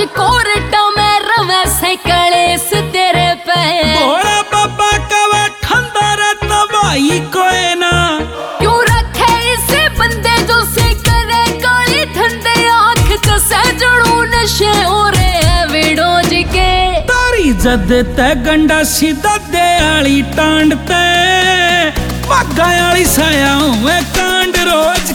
Carta में रवे से कलेस तेरे पे। भोला बाबा कवे ठंडा रहता भाई कोई ना, क्यों रखे इसे बंदे जो से करे काली ठंडे आंख कसे जड़ू नशे हो रहे विडोज के। तारी जद ते गंडा सीधा दे आली टांड ते, मगाई आली साया हुए कांड रोज